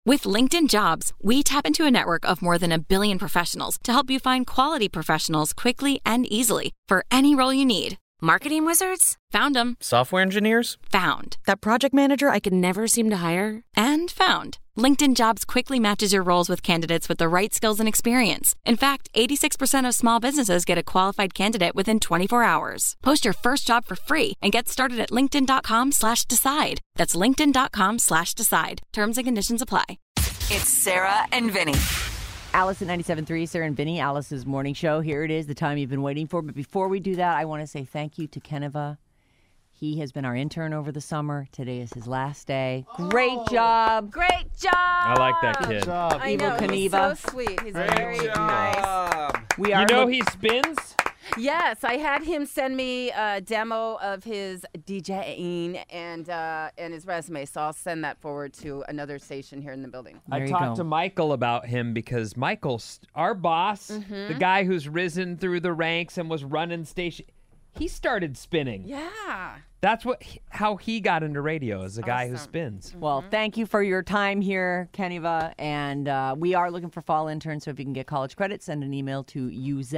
With LinkedIn Jobs, we tap into a network of more than 1 billion professionals to help you find quality professionals quickly and easily for any role you need. Marketing wizards? Found them. Software engineers? Found. That project manager I could never seem to hire? And found. LinkedIn Jobs quickly matches your roles with candidates with the right skills and experience. In fact, 86% of small businesses get a qualified candidate within 24 hours. Post your first job for free and get started at linkedin.com/decide. That's linkedin.com/decide. Terms and conditions apply. It's Sarah and Vinny. Alice at 97.3, Sarah and Vinny, Alice's morning show. Here it is, the time you've been waiting for. But before we do that, I want to say thank you to Keniva. He has been our intern over the summer. Today is his last day. Great job. Great job. I like that kid. Good job. I know, Evil he's Keniva. so sweet. He's Great very job. nice. We are You know he spins? Yes, I had him send me a demo of his DJing and his resume, so I'll send that forward to another station here in the building. There I you talked go. to Michael about him because Michael's our boss, the guy who's risen through the ranks and was running station. He started spinning. Yeah. That's how he got into radio, as a guy who Awesome. spins. Well, thank you for your time here, Keniva. And we are looking for fall interns, so if you can get college credit, send an email to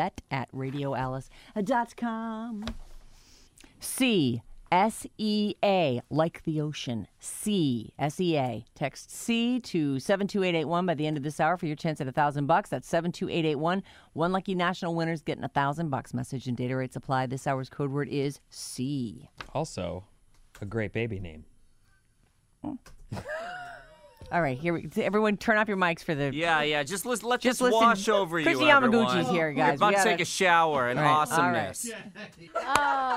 uzet@radioalice.com. C-S-E-A, like the ocean. C-S-E-A. Text C to 72881 by the end of this hour for your chance at $1,000. That's 72881. One lucky national winner's getting $1,000. Message and data rates apply. This hour's code word is C. Also, a great baby name. All right, everyone turn off your mics for the... Yeah. Just let Just this listen. wash over you, Chrissy everyone. Yamaguchi's here, guys. You're about We to gotta- take a shower in All right, awesomeness. Oh,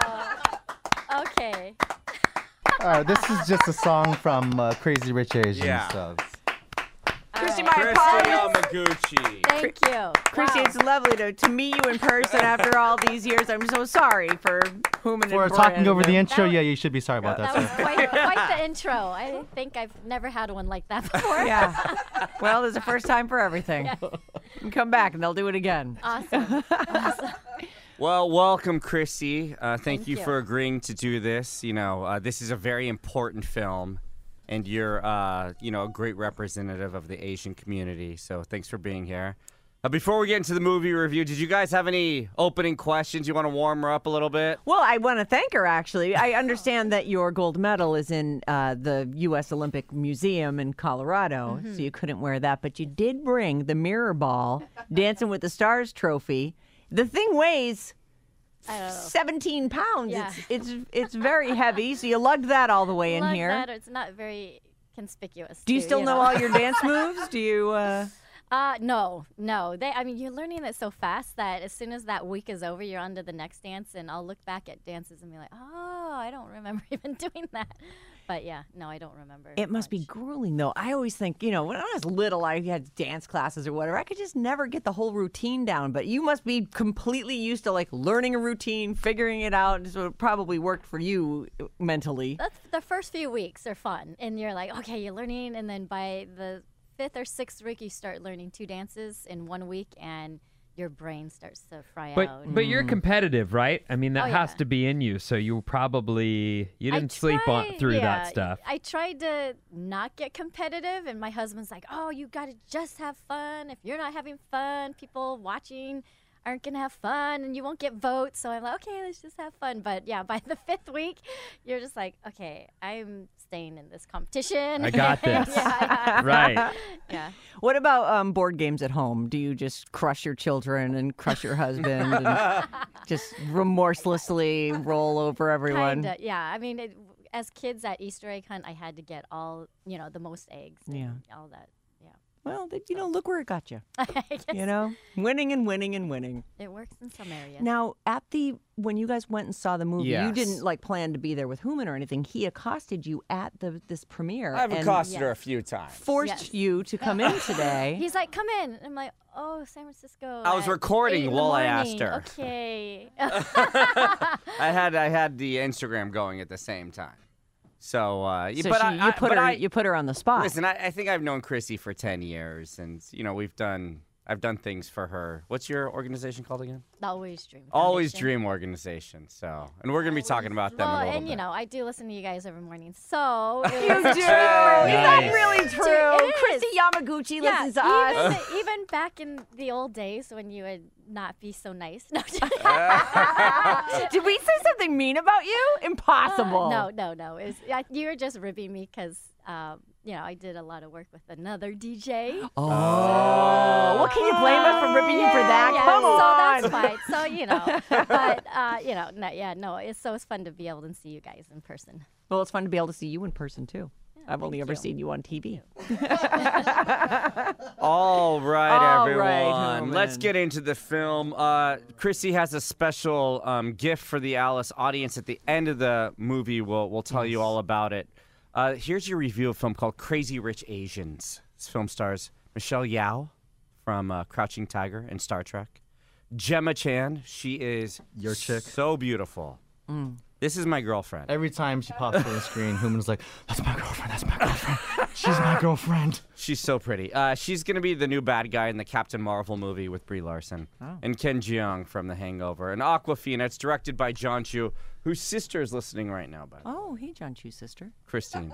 okay. All right, this is just a song from Crazy Rich Asians. Yeah. So Chrissy, my Chrissy apologies. Yamaguchi. Thank you. Chrissy, Wow. it's lovely to meet you in person after all these years. I'm so sorry for Human for and talking over the Brand. intro, yeah, you should be sorry about that. That was Sir. quite the intro. I think I've never had one like that before. Yeah. Well, there's a first time for everything. You come back and they'll do it again. Awesome. Well, welcome, Chrissy. Thank you you. for agreeing to do this. You know, this is a very important film, and you're, a great representative of the Asian community. So thanks for being here. Before we get into the movie review, did you guys have any opening questions? You want to warm her up a little bit? Well, I want to thank her, actually. I understand that your gold medal is in the U.S. Olympic Museum in Colorado, so you couldn't wear that. But you did bring the mirror ball, Dancing with the Stars trophy. The thing weighs I don't know. 17 pounds. Yeah. It's very heavy, so you lugged that all the way in Love here. that. It's not very conspicuous. Do you too, still know know all your dance moves? Do you... No. You're learning it so fast that as soon as that week is over, you're on to the next dance, and I'll look back at dances and be like, oh, I don't remember even doing that. But yeah, no, I don't remember. It must be much. grueling, though. I always think, when I was little, I had dance classes or whatever. I could just never get the whole routine down. But you must be completely used to, learning a routine, figuring it out. So it probably worked for you mentally. That's the first few weeks are fun, and you're like, okay, you're learning, and then by the 5th or 6th week, you start learning 2 dances in 1 week, and your brain starts to fry out. But you're competitive, right? I mean, that Oh, has yeah. to be in you. So you didn't sleep through that stuff. I tried to not get competitive, and my husband's like, oh, you got to just have fun. If you're not having fun, people watching aren't going to have fun, and you won't get votes. So I'm like, okay, let's just have fun. But yeah, by the 5th week, you're just like, okay, I'm staying in this competition. I got this. Yeah. Right. Yeah. What about board games at home? Do you just crush your children and crush your husband and just remorselessly roll over everyone? Kinda, yeah. I mean, as kids at Easter egg hunt, I had to get all, the most eggs and all that. Yeah. Well, look where it got you. I guess Winning and winning and winning. it works in some areas. Now, when you guys went and saw the movie, you Yes. didn't plan to be there with Human or anything. He accosted you at this premiere. I've and accosted her a Yes. few times. forced Yes. you to come in today. He's like, come in. I'm like, oh, San Francisco. I was at recording 8 in the while I morning. asked her. Okay. I had the Instagram going at the same time. So, So you put her on the spot. Listen, I think I've known Chrissy for 10 years, and we've done I've done things for her. What's your organization called again? The Always Dream. Always Foundation. Dream Organization. So, and we're gonna be talking about them Well, in a little and bit. you know, I do listen to you guys every morning, so You do. Is that really true? It Christy is. Yamaguchi listens to us. Even back in the old days when you would not be so nice. No, Did we say something mean about you? Impossible. no. You were just ribbing me because, I did a lot of work with another DJ. Oh. Well, can you blame us for ripping you for that? Yeah, Come on. so that's fine. So, but, it's fun to be able to see you guys in person. Well, it's fun to be able to see you in person, too. I've only ever seen you on TV. All right, All everyone. right, Let's Hillman. get into the film. Chrissy has a special gift for the Alice audience at the end of the movie. We'll tell you all about it. Here's your review of a film called Crazy Rich Asians. This film stars Michelle Yeoh from Crouching Tiger and Star Trek. Gemma Chan, she is Your chick. so beautiful. This is my girlfriend. Every time she pops on the screen, Human's like, that's my girlfriend, that's my girlfriend. She's my girlfriend. She's so pretty. She's going to be the new bad guy in the Captain Marvel movie with Brie Larson. And Ken Jeong from The Hangover. And Aquafina, it's directed by John Chu, whose sister is listening right now, by the way. Oh, hey, John Chu's sister. Christine.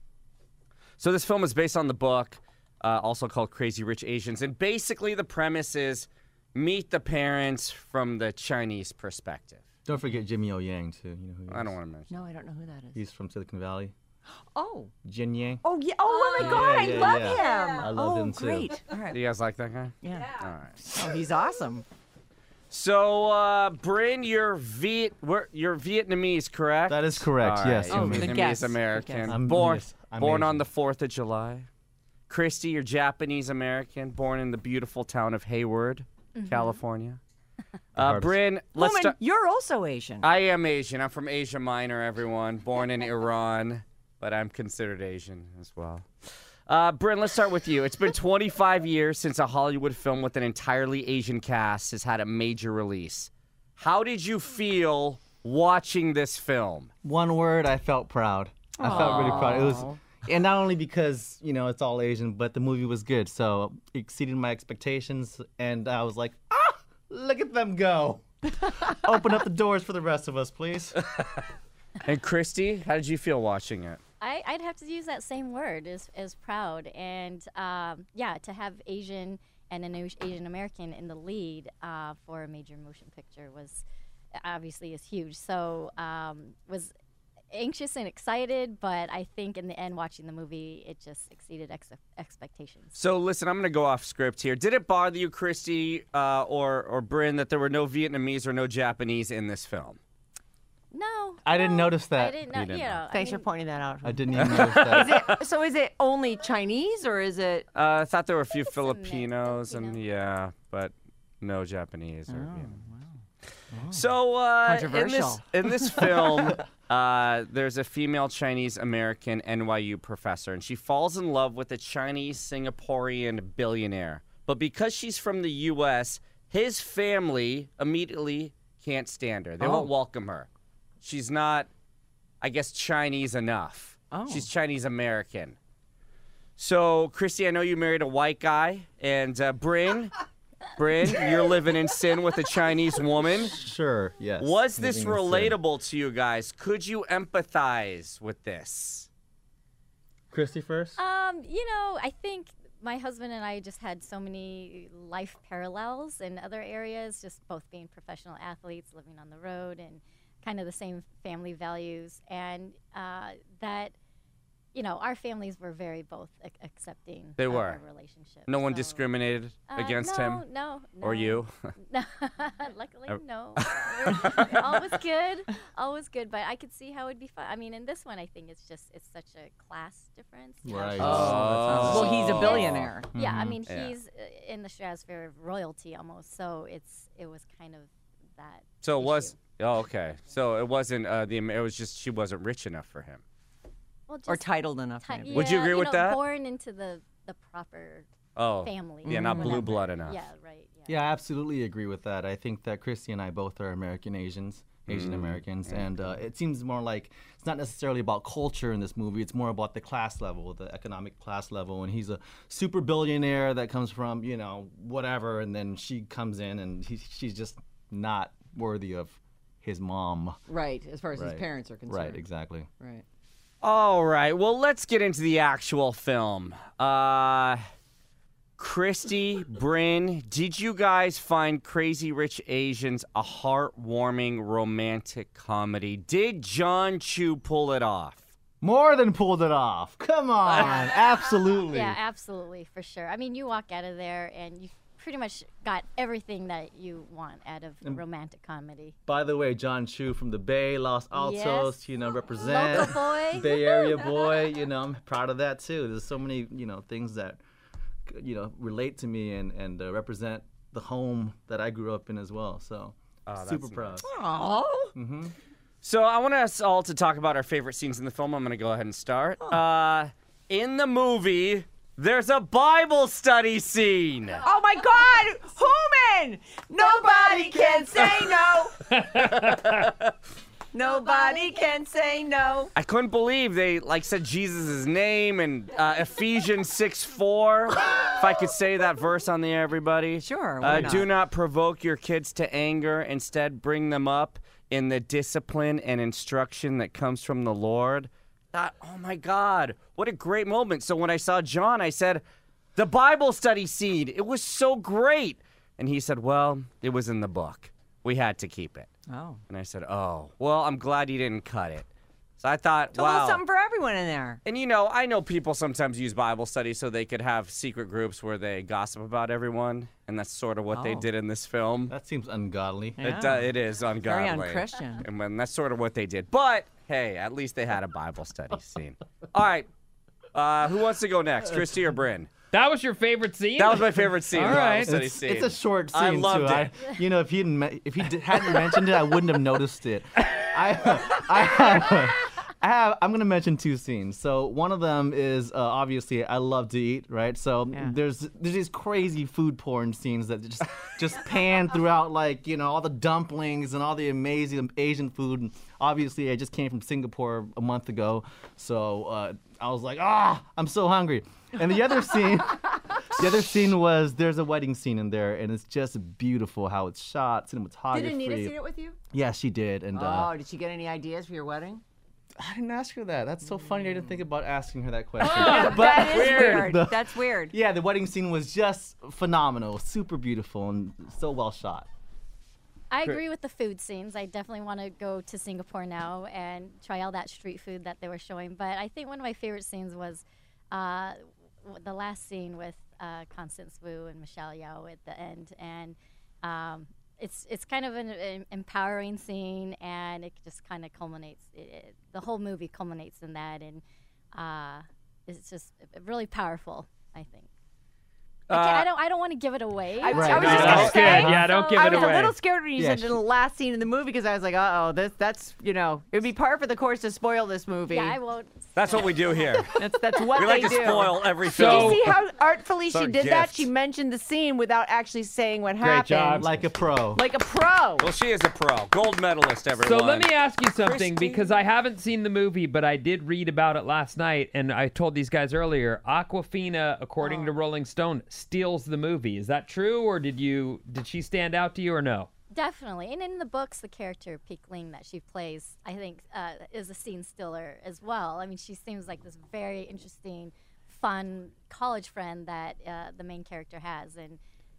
So this film is based on the book, also called Crazy Rich Asians. And basically the premise is meet the parents from the Chinese perspective. Don't forget Jimmy O Yang, too. You know who he is? I don't want to mention. No, I don't know who that is. He's from Silicon Valley. Oh. Jin Yang. Oh, yeah. Oh, my God. yeah, I love yeah. him. I love him, too. Great. All Do right. you guys like that guy? Yeah. All right. Oh, he's awesome. So, Bryn, you're Vietnamese, correct? That is correct, All yes. right. Oh, Human. good Vietnamese guess. American. Good guess. I'm- Born, yes, I'm born on Asian. the 4th of July. Christy, you're Japanese American, born in the beautiful town of Hayward, California. hardest. Bryn, let's Woman, start. you're also Asian. I am Asian. I'm from Asia Minor, everyone. Born in Iran, but I'm considered Asian as well. Bryn, let's start with you. It's been 25 years since a Hollywood film with an entirely Asian cast has had a major release. How did you feel watching this film? One word, I felt proud. I felt really proud. It was, and not only because, it's all Asian, but the movie was good. So it exceeded my expectations. And I was like, look at them go. Open up the doors for the rest of us, please. And Christy, how did you feel watching it? I'd have to use that same word as proud. And, to have Asian and an Asian American in the lead for a major motion picture was obviously is huge. So was anxious and excited, but I think in the end, watching the movie, it just exceeded expectations. So listen, I'm going to go off script here. Did it bother you, Christy or Bryn, that there were no Vietnamese or no Japanese in this film? No. I didn't notice that. I didn't know. didn't know. Thanks for pointing that out. I didn't even notice that. So is it only Chinese or is it? I thought there were a few It's a mix, Filipinos Filipino. and yeah, but no Japanese or Vietnamese. Oh. So Controversial. in this film, there's a female Chinese American NYU professor, and she falls in love with a Chinese Singaporean billionaire. But because she's from the U.S., his family immediately can't stand her. They won't welcome her. She's not, I guess, Chinese enough. She's Chinese American. So, Christy, I know you married a white guy, and Bryn, you're living in sin with a Chinese woman. Sure, yes. Was this Living in sin. relatable to you guys? Could you empathize with this? Christy first? I think my husband and I just had so many life parallels in other areas, just both being professional athletes, living on the road, and kind of the same family values. And that, our families were very both accepting They of were. our relationship. No one So, discriminated against him? No. Or you? No, luckily, no. All was good. All was good. But I could see how it'd be fun. I mean, in this one, I think it's such a class difference. Right. Well, he's a billionaire. Yeah, I mean, Yeah. he's in the stratosphere of royalty almost. So it was kind of that. So it was. issue. Oh, okay. So it wasn't it was just she wasn't rich enough for him. Well, Or just titled enough. ti- maybe. Would you yeah, agree with that? Born into the proper family. Yeah, not blue whatever. blood enough. Yeah, right. Yeah, I absolutely agree with that. I think that Christy and I both are Asian Americans, and it seems more like it's not necessarily about culture in this movie. It's more about the class level, the economic class level. And he's a super billionaire that comes from, whatever, and then she comes in and she's just not worthy of his mom. Right, as far as his Right. parents are concerned. Right, exactly. Right. All right. Well, let's get into the actual film. Christy, Bryn, did you guys find Crazy Rich Asians a heartwarming romantic comedy? Did John Chu pull it off? More than pulled it off. Come on, absolutely. Yeah, absolutely, for sure. I mean, you walk out of there and you pretty much got everything that you want out of a romantic comedy. By the way, John Chu from the Bay, Los Altos, Yes. represent. Local boy. Bay Area boy, I'm proud of that too. There's so many, things that, relate to me and represent the home that I grew up in as well. So, super proud. Oh. So I want us all to talk about our favorite scenes in the film. I'm going to go ahead and start. In the movie, there's a Bible study scene. Oh my God! Human! Nobody can say no. Nobody can say no. I couldn't believe they said Jesus' name and Ephesians 6:4. If I could say that verse on the air, everybody. Sure, why not? Do not provoke your kids to anger. Instead, bring them up in the discipline and instruction that comes from the Lord. Thought, oh my God, what a great moment. So when I saw John, I said, the Bible study scene, it was so great. And he said, well, it was in the book. We had to keep it. Oh. And I said, oh, well, I'm glad you didn't cut it. So I thought, It's a little something for everyone in there. And I know people sometimes use Bible study so they could have secret groups where they gossip about everyone. And that's sort of what they did in this film. That seems ungodly. Yeah. It is ungodly. Very unchristian. And when that's sort of what they did. But, hey, at least they had a Bible study scene. All right. Who wants to go next, Christy or Bryn? That was your favorite scene? That was my favorite scene. All the Bible right. study It's scene. a short scene I loved too. it. If he hadn't mentioned it, I wouldn't have noticed it. I'm gonna mention two scenes. So one of them is obviously I love to eat, right? So there's these crazy food porn scenes that just pan throughout, all the dumplings and all the amazing Asian food. And obviously, I just came from Singapore a month ago, so I was like, I'm so hungry. And the other scene was there's a wedding scene in there, and it's just beautiful how it's shot, cinematography. Did Anita see it with you? Yeah, she did. And Did she get any ideas for your wedding? I didn't ask her that. That's so funny. I didn't think about asking her that question. That is weird. The- That's weird. Yeah, the wedding scene was just phenomenal, super beautiful, and so well shot. I agree with the food scenes. I definitely want to go to Singapore now and try all that street food that they were showing. But I think one of my favorite scenes was the last scene with Constance Wu and Michelle Yeoh at the end. And it's kind of an empowering scene, and it just kind of culminates. The whole movie culminates in that, and it's just really powerful, I think. I don't want to give it away. I was Right. just No, gonna that's say. good. Yeah, don't give I it was away. a little scared when you Yeah, said the last scene in the movie because I was like, that's it would be par for the course to spoil this movie. Yeah, I won't. That's what we do here. That's what We like they to do. spoil every So- film. Did you see how artfully It's our she did that? gift. She mentioned the scene without actually saying what Great happened. job. Like a pro. Like a pro. Well, she is a pro. Gold medalist, everyone. So let me ask you something, Christy? because I haven't seen the movie, but I did read about it last night, and I told these guys earlier, Awkwafina, according to Rolling Stone, steals the movie. Is that true, or did she stand out to you, or no? Definitely. And in the books, the character, Peekling, that she plays, I think, is a scene stealer as well. I mean, she seems like this very interesting, fun college friend that the main character has, and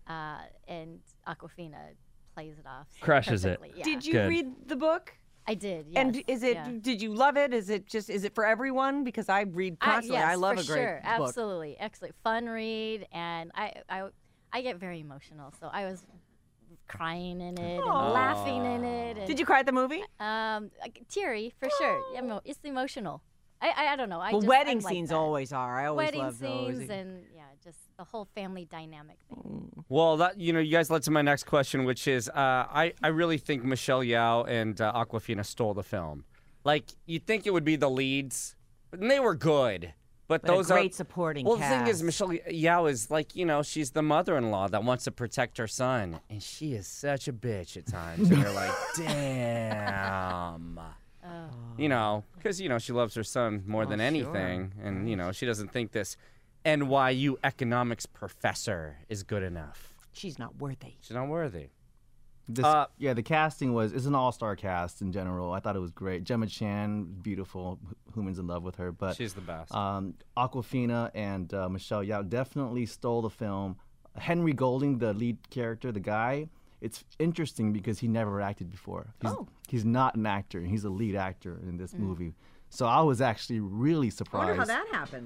Awkwafina plays it off. Crushes it. perfectly. Yeah. Did you Good. read the book? I did, yes. And is it? yeah. Did you love it? Is it for everyone? Because I read constantly. Yes, I love for a great sure. book. Absolutely. Excellent. Fun read, and I get very emotional, so I was crying in it and laughing in it. And, Did you cry at the movie? teary for sure. It's emotional. I don't know. Well, wedding scenes always are. I always wedding love those. scenes and just the whole family dynamic thing. Well, that you guys led to my next question, which is, I really think Michelle Yeoh and Awkwafina stole the film. Like, you'd think it would be the leads, and they were good. But But those a great are supporting Well, cast. the thing is, Michelle Yeoh is like, she's the mother-in-law that wants to protect her son, and she is such a bitch at times. And you're like, damn. Because she loves her son more than anything, and she doesn't think this NYU economics professor is good enough. She's not worthy. She's not worthy. The casting is an all-star cast in general. I thought it was great. Gemma Chan, beautiful. Human's in love with her, but She's the best. Awkwafina and Michelle Yeoh definitely stole the film. Henry Golding, the lead character, the guy, it's interesting because he never acted before. He's not an actor. He's a lead actor in this movie. So I was actually really I surprised. wonder how that happened.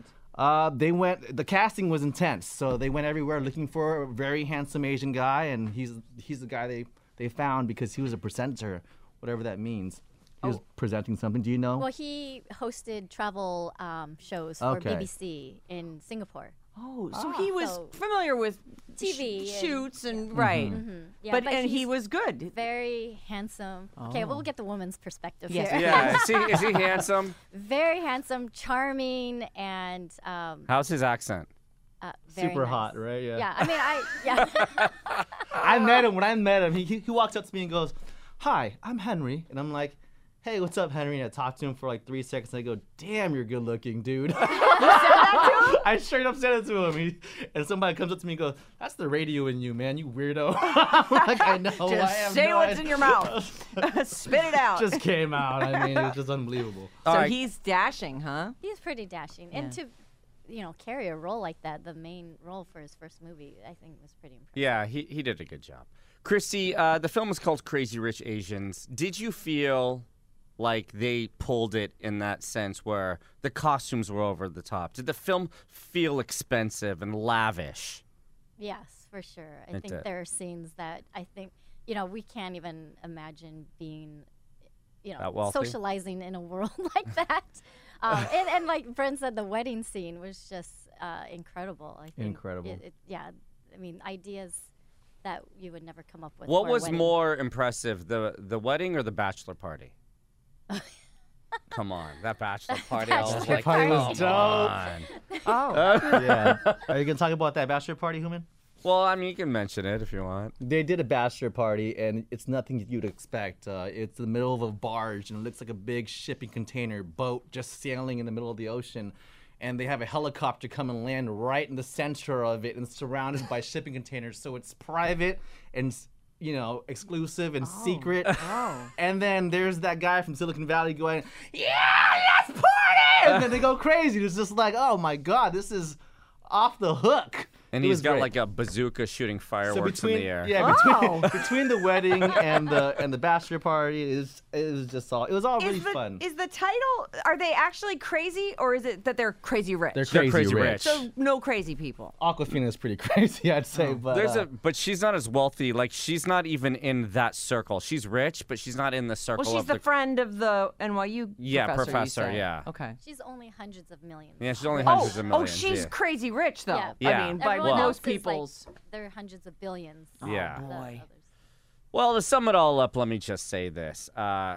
The casting was intense, so they went everywhere looking for a very handsome Asian guy, and he's the guy they found because he was a presenter, whatever that means. He was presenting something. Do you know? Well, he hosted travel shows for Okay. BBC in Singapore. Oh, so he was familiar with TV and- shoots and right. Yeah, but and he he's was good. Very handsome. Okay, we'll get the woman's perspective Yes. here. Yeah, is he handsome? Very handsome, charming, and How's his accent? very Super nice. hot, right? Yeah, I mean, I met him. When I met him, he walks up to me and goes, "Hi, I'm Henry," and I'm like, "Hey, what's up, Henry?" And I talked to him for like 3 seconds. And I go, "Damn, you're good looking, dude." You said that to him? I straight up said it to him. And somebody comes up to me and goes, "That's the radio in you, man, you weirdo." I'm like, I know. I Just have say no what's idea. in your mouth. Spit it out. Just came out. I mean, it was just unbelievable. so All right. he's dashing, huh? he's pretty dashing, and to carry a role like that, the main role for his first movie, I think was pretty impressive. Yeah, he did a good job. Christy, the film is called Crazy Rich Asians. Did you feel like they pulled it in that sense where the costumes were over the top? Did the film feel expensive and lavish? Yes, for sure. I It think did. there are scenes that I think, we can't even imagine being, That wealthy? socializing in a world like that. And like Brent said, the wedding scene was just incredible. I think Incredible. I mean, ideas that you would never come up with. What for a was wedding. more impressive, the wedding or the bachelor party? Come on, that bachelor party. I was Bachelor like, party come was dope. on. Oh. Yeah. Are you gonna talk about that bachelor party, Human? Well, I mean, you can mention it if you want. They did a bachelor party, and it's nothing you'd expect. It's in the middle of a barge, and it looks like a big shipping container boat just sailing in the middle of the ocean. And they have a helicopter come and land right in the center of it, and it's surrounded by shipping containers. So it's private and exclusive and secret. Oh. And then there's that guy from Silicon Valley going, "Yeah, let's party!" And then they go crazy. It's just like, oh my God, this is off the hook. And It he's was got great. like a bazooka shooting fireworks in the air. Yeah, between the wedding and the bachelor party, it was just all. It was all really fun. Is the title, are they actually crazy or is it that they're crazy rich? They're They're crazy, crazy rich. rich. So no crazy people. Awkwafina is pretty crazy, I'd say. But But she's not as wealthy. Like, she's not even in that circle. She's rich, but she's not in the circle Well, she's of the friend of the NYU professor, you say. yeah. Okay. She's only hundreds of millions. Yeah, she's only hundreds of millions. she's yeah. crazy rich though. Yeah. Yeah. I mean, by Everyone else most is, like, people's. they're hundreds of billions. Yeah. the boy. others. Well, to sum it all up, let me just say this.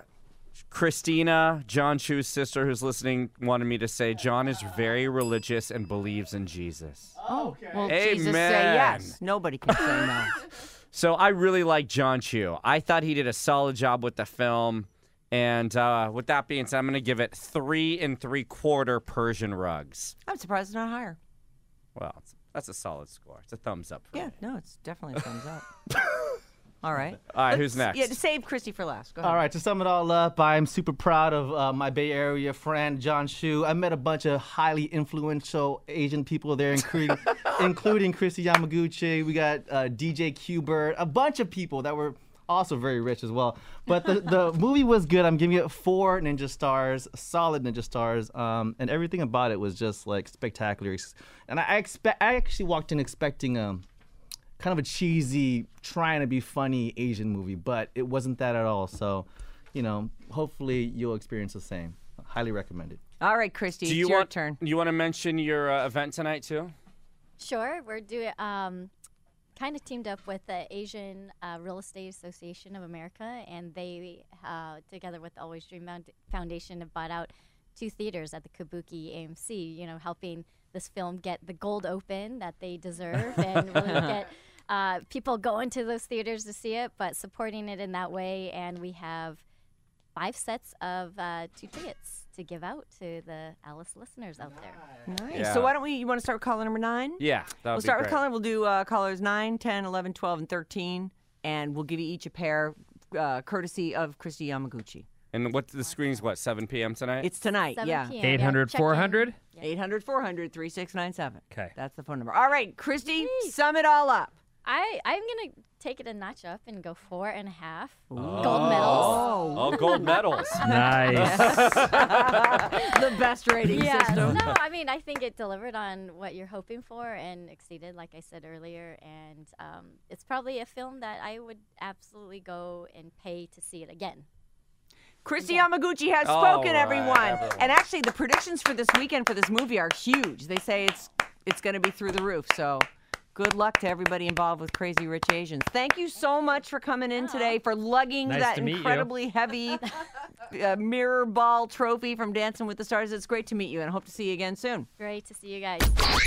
Christina, John Chu's sister, who's listening, wanted me to say John is very religious and believes in Jesus. Oh, well, Amen. Jesus say yes. Nobody can say no. So I really like John Chu. I thought he did a solid job with the film. And with that being said, I'm going to give it 3 3/4 Persian rugs. I'm surprised it's not higher. Well, that's a solid score. It's a thumbs up for Yeah, me. no, it's definitely a thumbs up. All right. All right, who's next? Yeah, save Christy for last. Go ahead. all right, to sum it all up, I'm super proud of my Bay Area friend, John Chu. I met a bunch of highly influential Asian people there, including Christy Yamaguchi. We got DJ Q-Bert, a bunch of people that were also very rich as well. But the movie was good. I'm giving it 4 Ninja Stars, solid Ninja Stars, and everything about it was just like spectacular. And I actually walked in expecting kind of a cheesy, trying to be funny Asian movie, but it wasn't that at all. So, hopefully you'll experience the same. Highly recommended. All right, Christy, Do it's you your want turn. You want to mention your event tonight too? Sure, we're doing kind of teamed up with the Asian Real Estate Association of America, and they, together with the Always Dream Foundation, have bought out 2 theaters at the Kabuki AMC, you know, helping this film get the gold open that they deserve and really get people going to those theaters to see it, but supporting it in that way. And we have 5 sets of 2 tickets to give out to the Alice listeners out there. Nice. Yeah. So why don't you want to start with caller number 9? Yeah, that would We'll be start with great. caller. We'll do callers 9, 10, 11, 12, and 13, and we'll give you each a pair courtesy of Christy Yamaguchi. And what the screen's 7 p.m. tonight? It's tonight, 7 yeah. p.m. 800 check in. 400? 800-400-3697. Okay. That's the phone number. All right, Christy, sum it all up. I'm going to take it a notch up and go 4.5 gold medals. Oh, gold medals. Nice. The best rating Yeah, system. no, I mean, I think it delivered on what you're hoping for and exceeded, like I said earlier. And it's probably a film that I would absolutely go and pay to see it again. Christy Yamaguchi has All spoken, right, everyone. everyone. And actually, the predictions for this weekend for this movie are huge. They say it's going to be through the roof. So good luck to everybody involved with Crazy Rich Asians. Thank you so much for coming in today, for lugging Nice that to meet you. incredibly heavy mirror ball trophy from Dancing with the Stars. It's great to meet you, and I hope to see you again soon. Great to see you guys.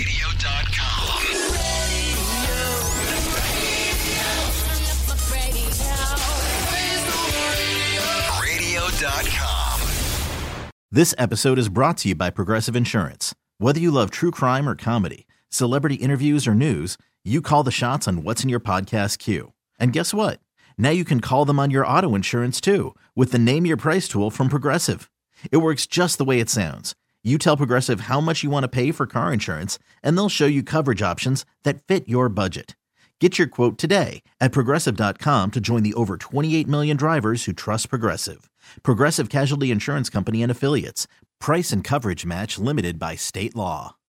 Radio.com. This episode is brought to you by Progressive Insurance. Whether you love true crime or comedy, celebrity interviews or news, you call the shots on what's in your podcast queue. And guess what? Now you can call them on your auto insurance too with the Name Your Price tool from Progressive. It works just the way it sounds. You tell Progressive how much you want to pay for car insurance, and they'll show you coverage options that fit your budget. Get your quote today at Progressive.com to join the over 28 million drivers who trust Progressive. Progressive Casualty Insurance Company and Affiliates. Price and coverage match limited by state law.